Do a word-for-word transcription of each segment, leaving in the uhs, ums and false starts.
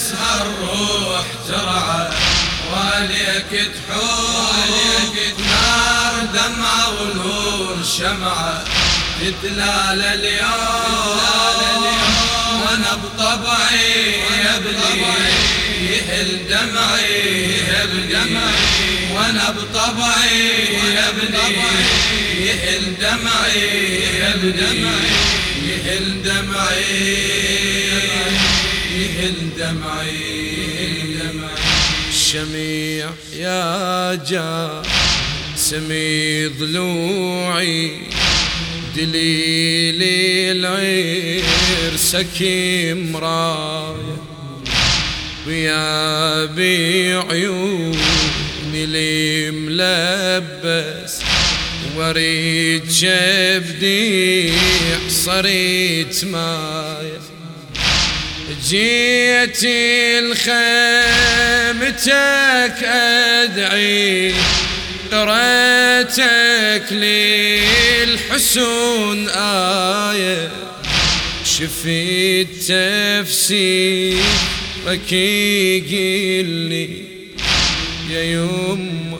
تسهر روح ترعى وليك تحوم نار دمعة ونور شمعة تتلال اليوم وانا بطبعي يا ابني يهل دمعي يا ابني وانا بطبعي يا ابني يهل دمعي يا ابني يهل دمعي يهل دمعي الشميع يا جا سمي ضلوعي دليل العير سكيم راية ويا بعيوني لي ملبس وريد شبدي صريت مايا جيتي لخيمتك أدعي قرأتك للحسون آية شفيت تفسيرك يقلي يا يم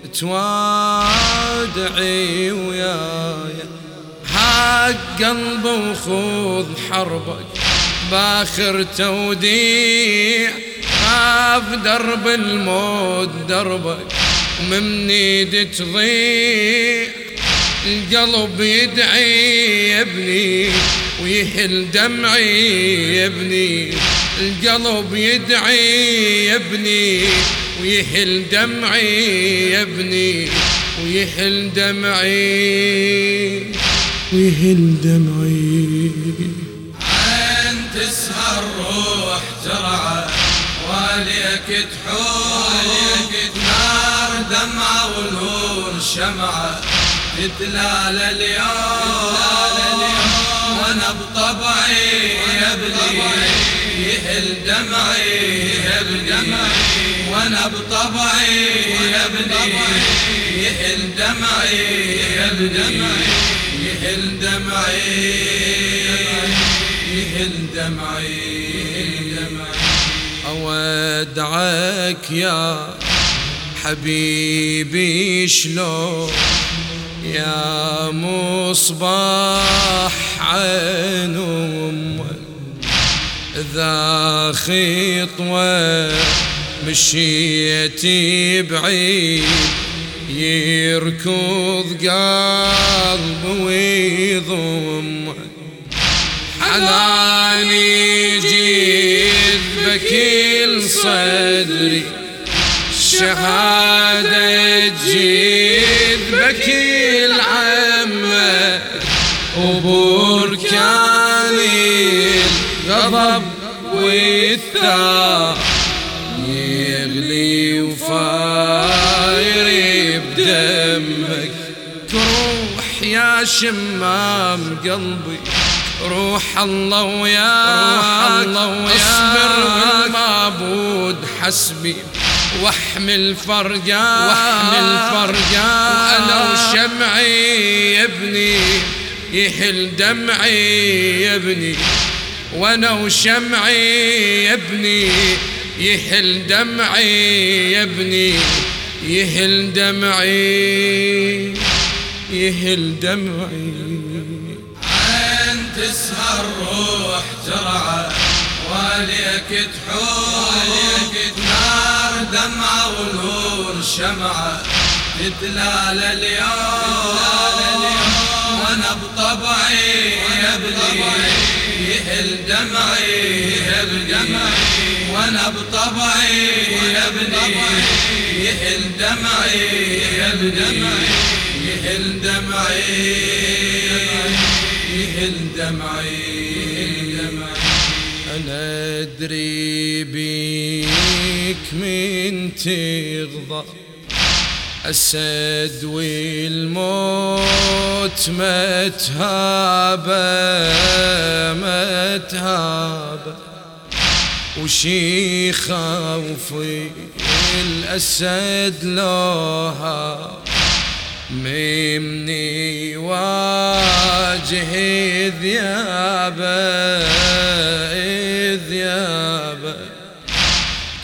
توادعي وياي حق قلبي وخوض حربك باخر توديع خاف درب الموت دربك وممني تضيع القلب يدعي يا ابني ويهل دمعي يا ابني القلب يدعي يا ابني ويهل دمعي يا ابني ويهل دمعي ويهل دمعي عين تسهر روح ترعى وليك تحوم نار دمعة ونور شمعة تتلال اليوم وانا بطبعي يا ابني يهل دمعي يا ابني وانا بطبعي يا ابني يهل دمعي يا ابني يهل دمعي يهل دمعي أودعك يا حبيبي شلون يا مصباح عين أمك ذا خطوة مشيتي بعيد يركض قلب ويضمك حناني جذبك لصدري شهادة جذبك العمة وبركاني الغضب والثار يغلي وفاير بدمك تروح يا شمام قلبي روح الله وياك اصبر والمعبود حسبي واحمل فرقان واحمل فرقان وانا وشمعي يا ابني يهل دمعي يا ابني وانا وشمعي يا ابني يهل دمعي يا ابني يهل دمعي يهل دمعي عين تسهر روح ترعى وليك تحوم نار دمعة ونور شمعة تتلال اليوم وانا بطبعي يا ابني يهل دمعي يا ابني وانا بطبعي يا ابني يهل دمعي يا ابني يهل دمعي يهل دمعي أنا أدري بيك من تغضى السد والموت ما تهابى ما تهابى وشي خوفي الأسد لوها ممني واجه ذيابه ذيابه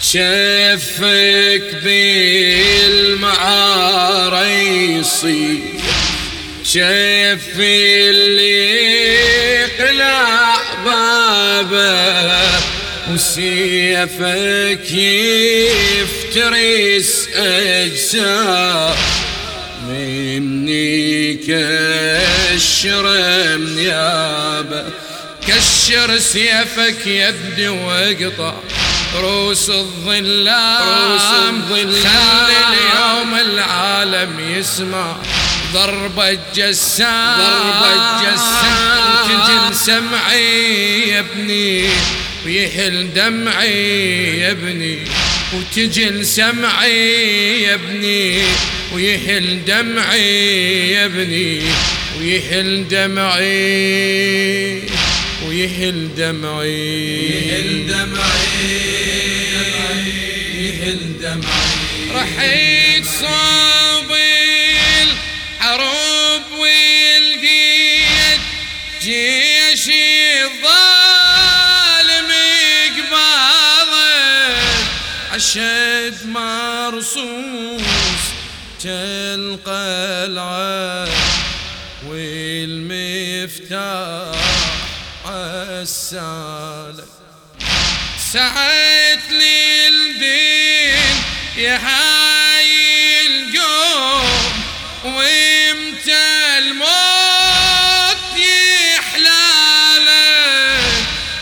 شفك بالمعاريصي شف اللي قلع بابه وسيفك يفترس أجسام مني كشر منيابه كشر سيفك يبدي واقطع روس الظلام خلي اليوم العالم يسمع ضربة جسام ضربة جسام تجل سمعي يا ابني ويحل دمعي يا ابني وتجل سمعي يا ابني ويحل دمعي يا ابني ويحل دمعي ويحل دمعي يحل دمعي يحل دمعي رحيت صوب الحروب والقيد جيش الظالم قباضه عشد مرصوص كالقلعه والمفتاح عالسالك سعيت للدين يا هاي القوم وامتى الموت يحلالك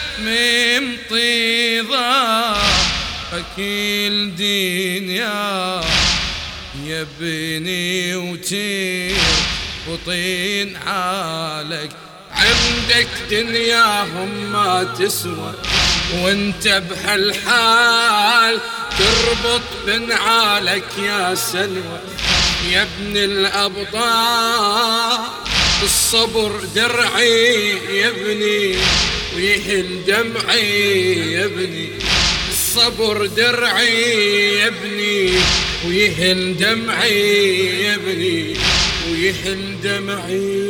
ممطي ضاقك الدين يا يا ابني وتير وطين حالك عندك دنياهم ما تسوى وانت بهالحال تربط بنعالك يا سلوى يا ابن الأبطال الصبر درعي يا ابني ويحل دمعي يا ابني الصبر درعي يا ابني ويحل دمعي يا ابني ويحل دمعي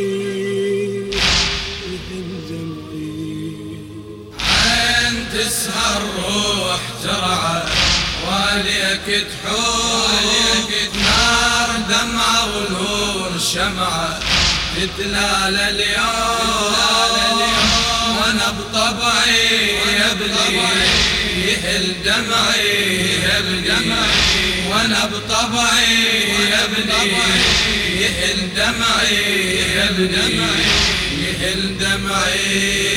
تسهر روح ترعى واليك تحول نار دمعة ونور شمعة تتلال اليوم وانا بطبعي يا ابني يحل دمعي يا ابني وانا بطبعي يا ابني يحل دمعي يا ابني يحل دمعي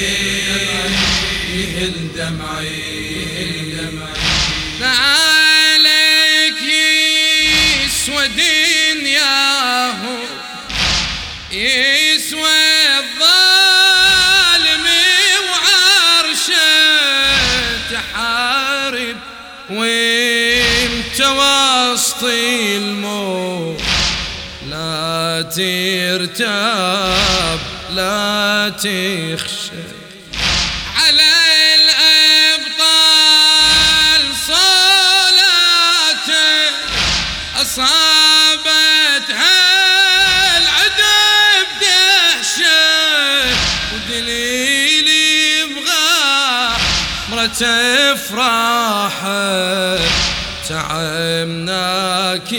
يحل دمعي يحل دمعي عليك يسوى دنياه يسوى الظالم وعرشه تحارب وانت وسط الموت لا ترتاب لا تخشى على الأبطال صلاته أصابتها العذاب دهشة ودليلي بغامرة افراحه تعبناك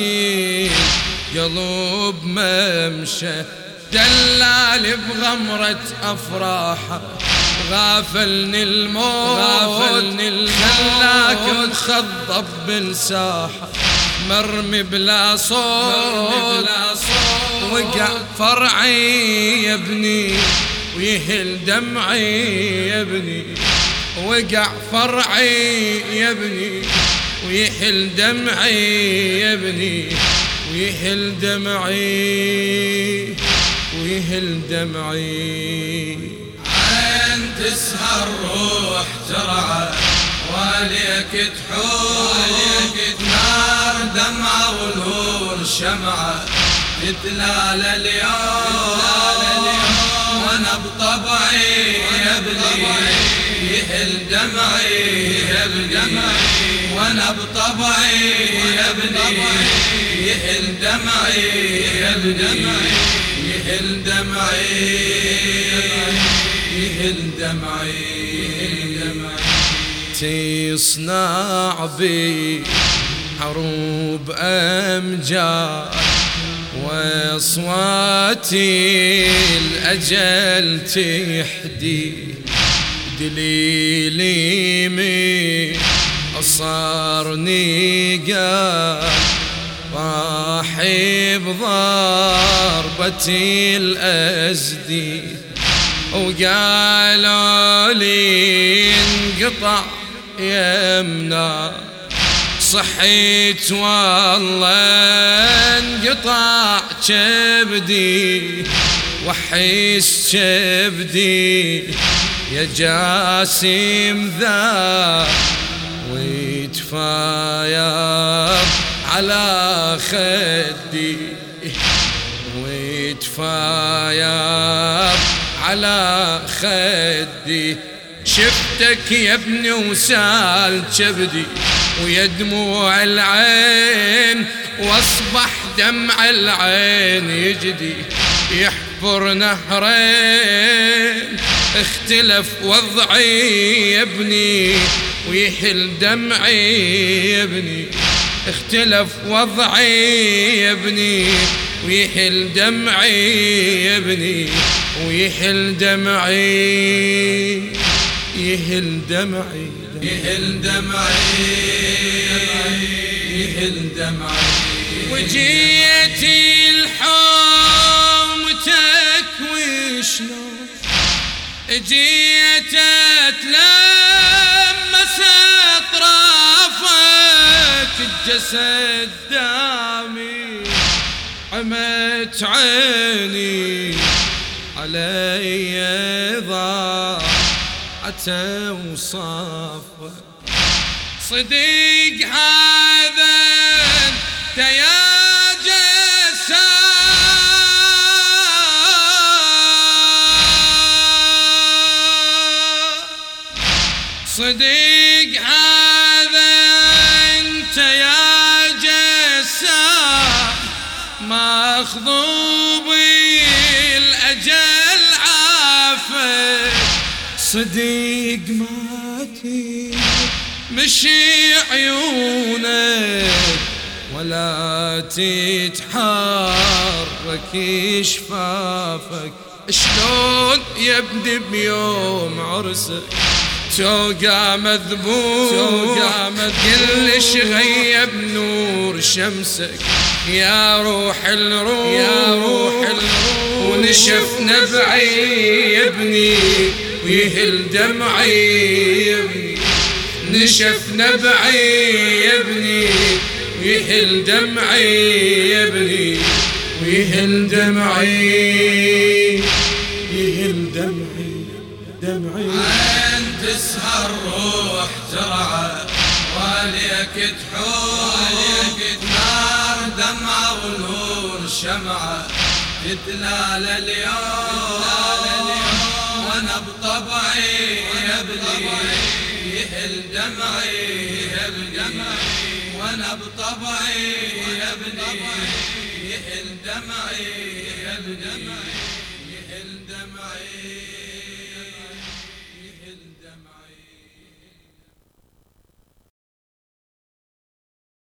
قلوب ممشى دلال بغمرة أفراحه غافلني الموت غافلني الموت خلاك مخضب بالساحة مرمي بلا صوت وقع فرعي يا ابني ويهل دمعي يا ابني وقع فرعي يا ابني ويحل دمعي يا ابني ويحل دمعي ويحل دمعي عين تسهر روح ترعى واليك تحول نار دمعة ونور شمعة تتلال اليوم وانا بطبعي يا ابني يحل دمعي يا ابني وانا بطبعي يا ابني يحل دمعي يا ابني يحل دمعي يحل دمعي تصنع بي حروب أمجاد وأصواتي الأجل تحدي دليلي من أصارني قال راح بضربتي الأزدي وقالوا لي انقطع يمنا صحيت والله انقطع كبدي وحس كبدي يا جاسم ذا ويتفايض على خدي ويتفايض على خدي شفتك يا ابني وسال كبدي ويا دموع العين واصبح دمع العين يجدي يحفر نهرين اختلف وضعي يا ابني ويحل دمعي يا ابني اختلف وضعي يا ابني ويحل دمعي يا ابني ويحل دمعي يهل دمعي يهل دمعي يهل دمعي وجيتي لحومتك وشلون جيت اتلمس اطرافك الجسد دامي عمت عيني علي ضاعت وصافك صديق هذا انت يا صديق هذا انت يا جسام مخضوبي الاجل عافك صديق ماتي مشي عيونك ولا تتحرك شفافك شلون يا ابني بيوم عرسك توقع مذبوح توقع كلش غيب نور شمسك يا روح الروح يا روح الروح ونشف نبعي يا ابني ويهل دمعي يا ابني نشف نبعي يا ابني ويهل دمعي يا ابني ويهل دمعي يهل دمعي دمعي تسهر روح ترعى وليك تحول نار دمعة ونور شمعة تتلال اليوم وانا بطبعي يا ابني يهل دمعي يا ابني وانا بطبعي يا ابني يهل دمعي يا ابني